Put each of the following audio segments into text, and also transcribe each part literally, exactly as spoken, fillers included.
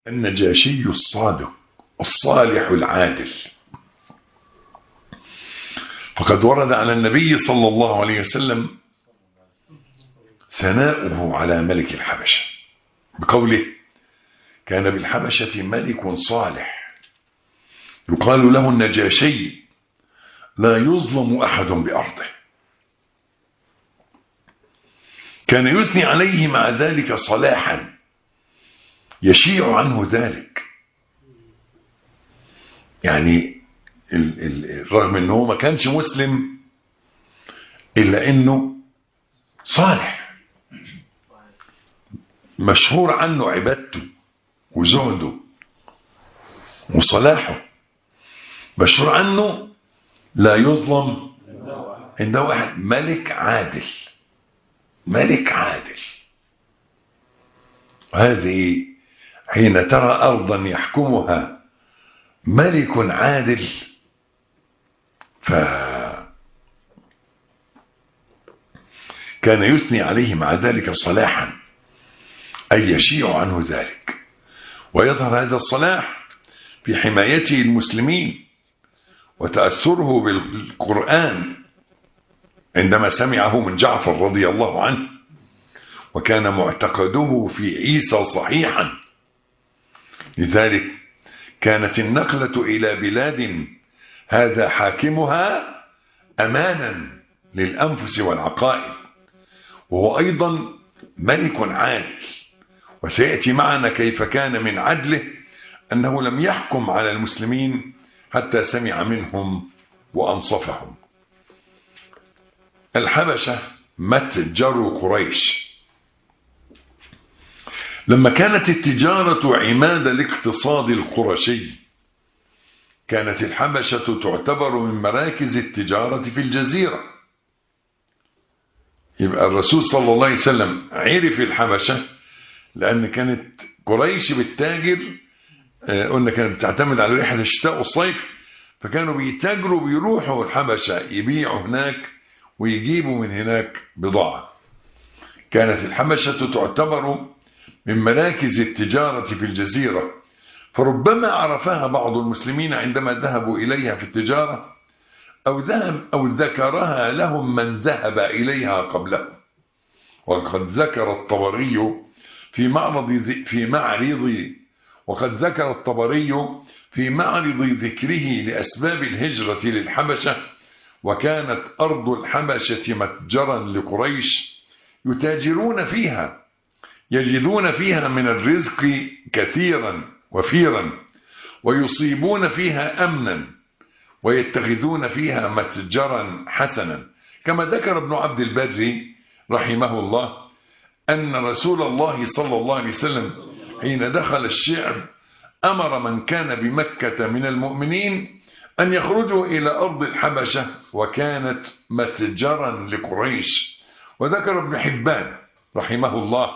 النجاشي الصادق الصالح العادل. فقد ورد على النبي صلى الله عليه وسلم ثناؤه على ملك الحبشة بقوله: كان بالحبشة ملك صالح يقال له النجاشي لا يظلم أحد بأرضه. كان يثني عليه مع ذلك صلاحا يشيع عنه ذلك، يعني رغم أنه ما كانش مسلم إلا أنه صالح، مشهور عنه عبادته وزهده وصلاحه، مشهور عنه لا يظلم عنده واحد، ملك عادل، ملك عادل. هذه حين ترى أرضا يحكمها ملك عادل فكان يثني عليه مع ذلك صلاحا أي يشيع عنه ذلك، ويظهر هذا الصلاح في حمايته المسلمين وتأثره بالقرآن عندما سمعه من جعفر رضي الله عنه، وكان معتقده في عيسى صحيحا. لذلك كانت النقلة إلى بلاد هذا حاكمها أمانا للأنفس والعقائد، وهو أيضا ملك عادل. وسيأتي معنا كيف كان من عدله أنه لم يحكم على المسلمين حتى سمع منهم وأنصفهم. الحبشة متجر قريش. لما كانت التجارة عماد الاقتصاد القرشي كانت الحبشة تعتبر من مراكز التجارة في الجزيرة. يبقى الرسول صلى الله عليه وسلم عرف الحبشة لأن كانت قريش بالتاجر، قلنا كانت بتعتمد على رحلة الشتاء والصيف، فكانوا بيتاجروا بيروحوا الحبشة يبيعوا هناك ويجيبوا من هناك بضاعة. كانت الحبشة تعتبر من مراكز التجارة في الجزيرة، فربما عرفها بعض المسلمين عندما ذهبوا إليها في التجارة، أو ذهب أو ذكرها لهم من ذهب إليها قبلهم. وقد ذكر الطبري في معرض في معرض وقد ذكر الطبري في معرض ذكره لأسباب الهجرة للحبشة: وكانت أرض الحبشة متجرا لقريش يتاجرون فيها، يجدون فيها من الرزق كثيرا وفيرا، ويصيبون فيها أمنا، ويتخذون فيها متجرا حسنا. كما ذكر ابن عبد البر رحمه الله أن رسول الله صلى الله عليه وسلم حين دخل الشعب أمر من كان بمكة من المؤمنين أن يخرجوا إلى أرض الحبشة، وكانت متجرا لقريش. وذكر ابن حبان رحمه الله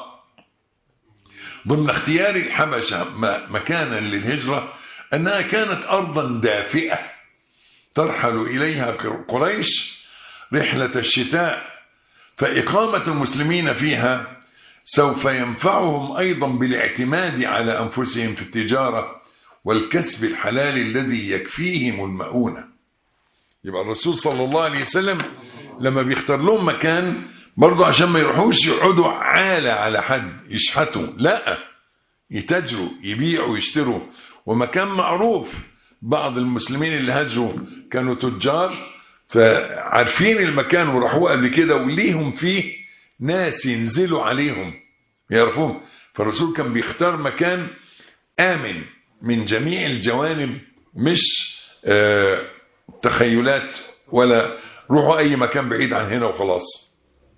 ضمن اختيار الحبشة مكانا للهجرة أنها كانت أرضا دافئة ترحل إليها قريش رحلة الشتاء، فإقامة المسلمين فيها سوف ينفعهم أيضا بالاعتماد على أنفسهم في التجارة والكسب الحلال الذي يكفيهم المؤونة. يبقى الرسول صلى الله عليه وسلم لما بيختار لهم مكان برضو عشان ما يروحوش يقعدوا عالة على حد يشحتوا، لا، يتاجروا يبيعوا يشتروا، ومكان معروف. بعض المسلمين اللي هاجروا كانوا تجار فعارفين المكان وراحوا قبل كده وليهم فيه ناس ينزلوا عليهم يعرفوهم، فالرسول كان بيختار مكان آمن من جميع الجوانب، مش آه تخيلات ولا روحوا أي مكان بعيد عن هنا وخلاص.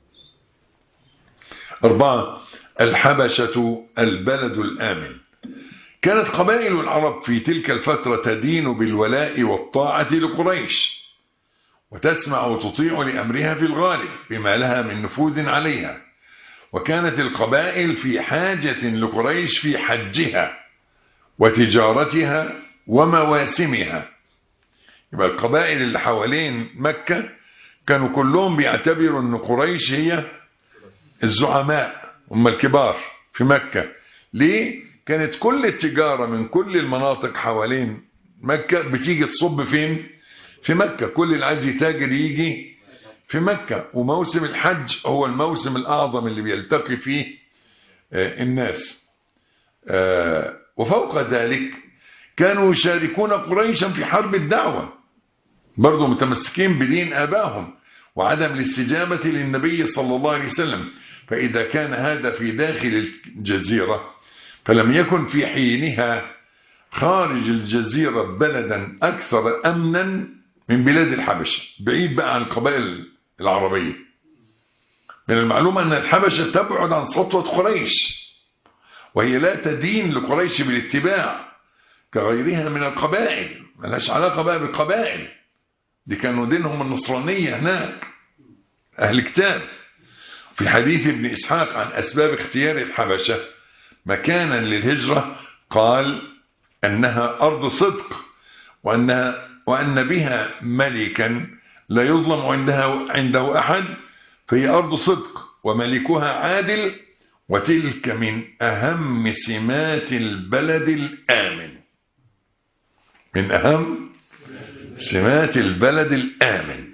أربعة: الحبشة البلد الآمن. كانت قبائل العرب في تلك الفترة تدين بالولاء والطاعة لقريش، وتسمع وتطيع لأمرها في الغالب بما لها من نفوذ عليها. وكانت القبائل في حاجة لقريش في حجها وتجارتها ومواسمها. يبقى القبائل اللي حوالين مكة كانوا كلهم بيعتبروا أن قريش هي الزعماء هم الكبار في مكة. ليه؟ كانت كل التجارة من كل المناطق حوالين مكة بتيجي تصب فين؟ في مكة. كل اللي عايز يتاجر يجي في مكة. وموسم الحج هو الموسم الأعظم اللي بيلتقي فيه الناس. وفوق ذلك كانوا يشاركون قريشا في حرب الدعوة، برضو متمسكين بدين آبائهم وعدم الاستجابة للنبي صلى الله عليه وسلم. فإذا كان هذا في داخل الجزيرة، فلم يكن في حينها خارج الجزيرة بلدا أكثر أمنا من بلاد الحبشة، بعيد بقى عن القبائل العربية. من المعلومة أن الحبشة تبعد عن سطوة قريش، وهي لا تدين لقريش بالاتباع كغيرها من القبائل، ملهاش علاقة بقى بالقبائل، دي كانوا دينهم النصرانية هناك، أهل كتاب. في حديث ابن إسحاق عن أسباب اختيار الحبشة مكانا للهجرة قال أنها أرض صدق، وأنها وأن بها ملكا لا يظلم عندها عنده أحد، فهي أرض صدق وملكها عادل، وتلك من أهم سمات البلد الآمن. من أهم سمات البلد الآمن.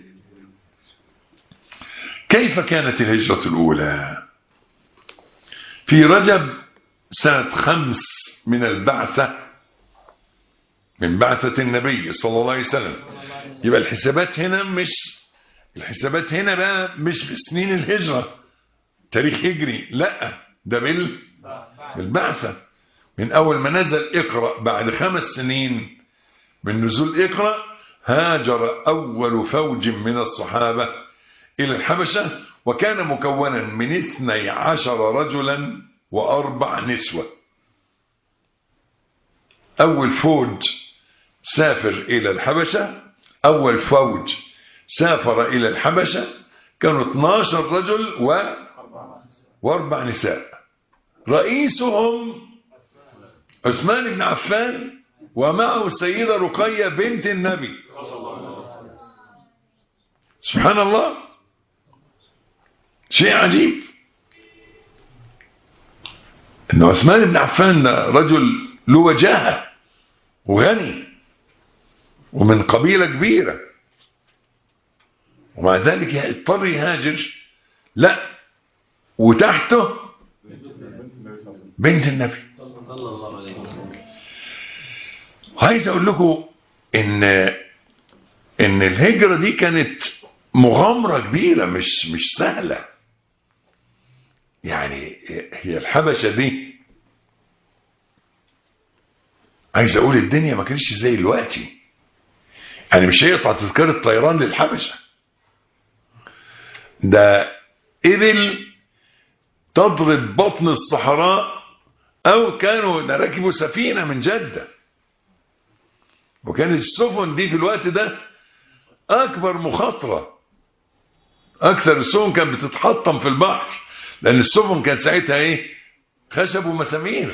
كيف كانت الهجرة الأولى؟ في رجب سنة خمس من البعثة، من بعثة النبي صلى الله عليه وسلم. يبقى الحسابات هنا مش الحسابات هنا بقى مش بسنين الهجرة تاريخ هجري، لا، ده بالبعثة. من أول ما نزل اقرأ بعد خمس سنين من نزول اقرأ، هاجر أول فوج من الصحابة إلى الحبشة، وكان مكونا من اثني عشر رجلا وأربع نسوة. أول فوج سافر إلى الحبشة، أول فوج سافر إلى الحبشة كانوا اثني عشر رجل و... وأربع نساء، رئيسهم عثمان بن عفان، ومعه السيدة رقية بنت النبي. سبحان الله، شيء عجيب ان عثمان بن عفان رجل له وجاهه وغني ومن قبيله كبيره، ومع ذلك يضطر يهاجر. لا، وتحته بنت النبي. عايز اقول لكم ان ان الهجره دي كانت مغامره كبيره، مش مش سهله. يعني هي الحبشه دي، عايز اقول الدنيا ما كانتش زي دلوقتي. يعني مش هيقطع تذكره طيران للحبشه، ده إبل تضرب بطن الصحراء، او كانوا ركبوا سفينه من جده. وكانت السفن دي في الوقت ده اكبر مخاطره. اكثر السفن كانت بتتحطم في البحر، لان السفن كانت ساعتها ايه؟ خشب ومسامير،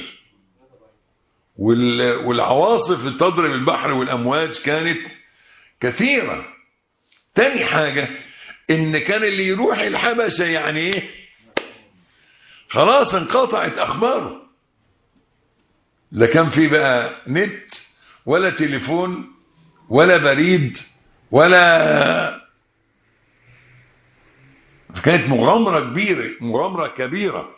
والعواصف اللي تضرب البحر والامواج كانت كثيره. تاني حاجه ان كان اللي يروح الحبشه يعني ايه؟ خلاص انقطعت اخباره، لا كان في بقى نت ولا تليفون ولا بريد ولا. كانت مغامرة كبيرة، مغامرة كبيرة.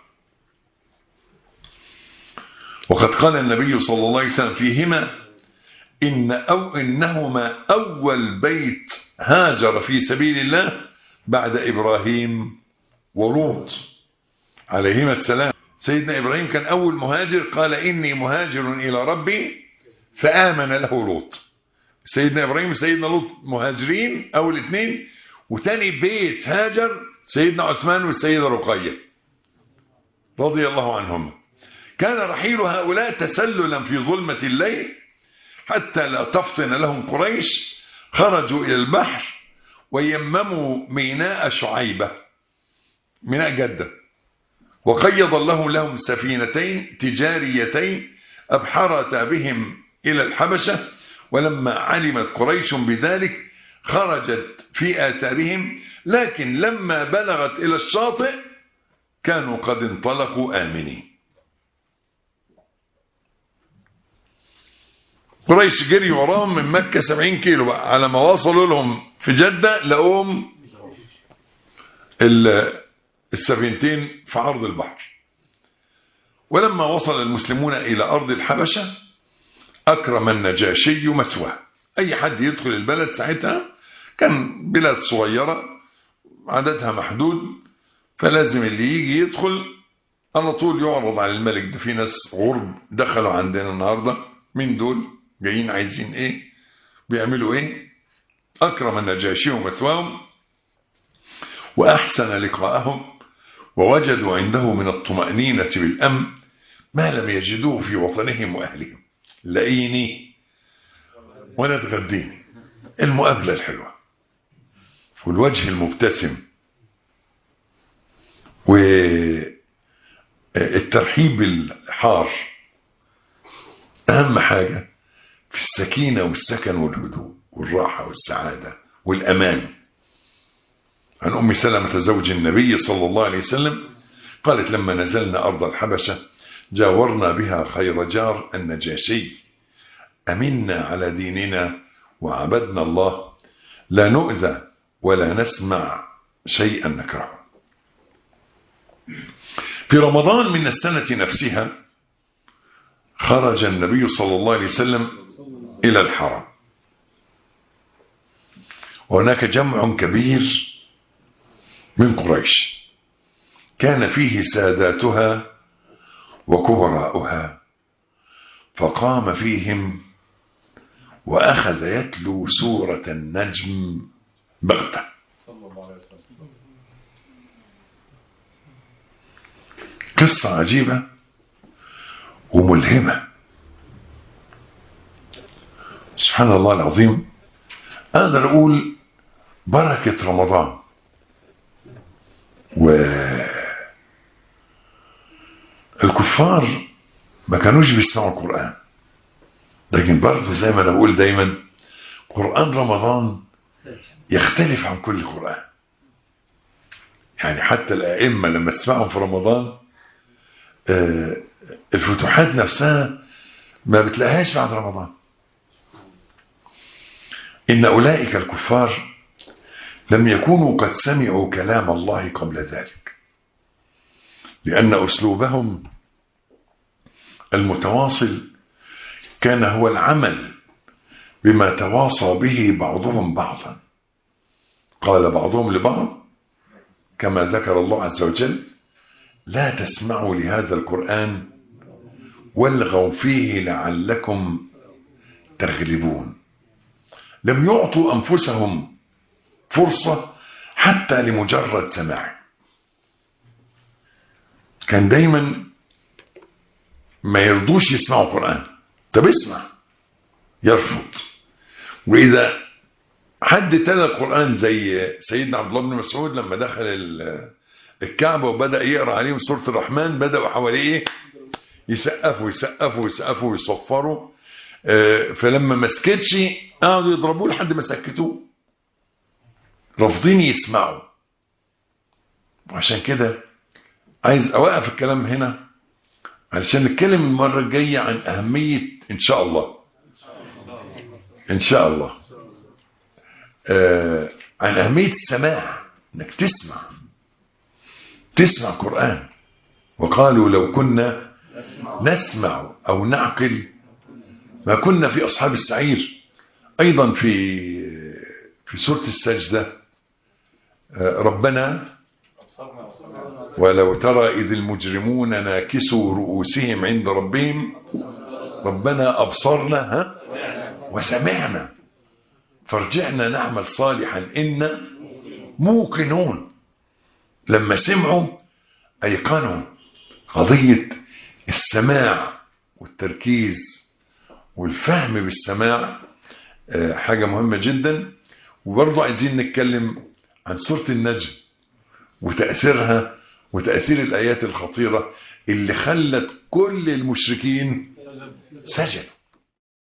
وقد قال النبي صلى الله عليه وسلم فيهما إن أو إنهما أول بيت هاجر في سبيل الله بعد إبراهيم ولوط عليهما السلام. سيدنا إبراهيم كان أول مهاجر، قال إني مهاجر إلى ربي فآمن له لوط. سيدنا إبراهيم وسيدنا لوط مهاجرين أول اثنين. وتاني بيت هاجر سيدنا عثمان والسيدة رقية رضي الله عنهم. كان رحيل هؤلاء تسللا في ظلمة الليل حتى لا تفطن لهم قريش. خرجوا إلى البحر ويمموا ميناء شعيبة، ميناء جدة، وقيض الله لهم سفينتين تجاريتين أبحرتا بهم إلى الحبشة. ولما علمت قريش بذلك خرجت في آثارهم، لكن لما بلغت إلى الشاطئ كانوا قد انطلقوا آمنين. قريش جري وراهم من مكة سبعين كيلو بقى، على ما وصلوا لهم في جدة لقوهم السفينتين في عرض البحر. ولما وصل المسلمون إلى أرض الحبشة أكرم النجاشي مثواه. أي حد يدخل البلد ساعتها، كان بلاد صغيرة عددها محدود، فلازم اللي يجي يدخل على طول يعرض على الملك. ده في ناس غرب دخلوا عندنا النهاردة، من دول جايين عايزين ايه، بيعملوا ايه. أكرم النجاشي مثواهم وأحسن لقاءهم، ووجدوا عنده من الطمأنينة بالأمن ما لم يجدوه في وطنهم وأهلهم. لقيني ولا تغديني، المقابلة الحلوة والوجه المبتسم والترحيب الحار، أهم حاجة في السكينة والسكن والهدوء والراحة والسعادة والأمان. عن أم سلمة زوج النبي صلى الله عليه وسلم قالت: لما نزلنا أرض الحبشة جاورنا بها خير جار النجاشي، أمنا على ديننا وعبدنا الله، لا نؤذى ولا نسمع شيئا نكرهه. في رمضان من السنة نفسها خرج النبي صلى الله عليه وسلم إلى الحرم، وهناك جمع كبير من قريش كان فيه ساداتها وكبراؤها، فقام فيهم وأخذ يتلو سورة النجم بغتة. قصة عجيبة وملهمة، سبحان الله العظيم. أقدر أقول بركة رمضان. والكفار ما كانوش بيسمعوا القرآن، لكن برضه زي ما أنا بقول دايما، قرآن رمضان يختلف عن كل قرآن. يعني حتى الأئمة لما تسمعهم في رمضان الفتوحات نفسها ما بتلاقيهاش بعد رمضان. إن أولئك الكفار لم يكونوا قد سمعوا كلام الله قبل ذلك، لأن أسلوبهم المتواصل كان هو العمل بما تواصى به بعضهم بعضا. قال بعضهم لبعض كما ذكر الله عز وجل: لا تسمعوا لهذا القرآن والغوا فيه لعلكم تغلبون. لم يعطوا أنفسهم فرصة حتى لمجرد سماع. كان دايما ما يرضوش يسمعوا القرآن. طب اسمع، يرفض. وإذا حد تلا القرآن زي سيدنا عبد الله بن مسعود لما دخل الكعبة وبدأ يقرأ عليهم سورة الرحمن، بدأوا حواليه يسقفوا يسقفوا يسقفوا ويصفروا، فلما ما سكتش قعدوا يضربوه لحد ما سكتوه. رافضين يسمعوا. وعشان كده عايز أوقف الكلام هنا علشان نتكلم المرة الجاية عن أهمية إن شاء الله إن شاء الله آه عن أهمية السماع، إنك تسمع تسمع قرآن. وقالوا لو كنا نسمع أو نعقل ما كنا في أصحاب السعير. أيضا في في سورة السجدة آه ربنا ولو ترى إذ المجرمون ناكسوا رؤوسهم عند ربهم ربنا أبصرنا ها وسمعنا فارجعنا نعمل صالحا إنا موقنون. لما سمعوا أيقنوا. قضية السماع والتركيز والفهم بالسماع حاجة مهمة جدا. وبرضو عايزين نتكلم عن سورة النجم وتأثيرها وتأثير الآيات الخطيرة اللي خلت كل المشركين سجدوا.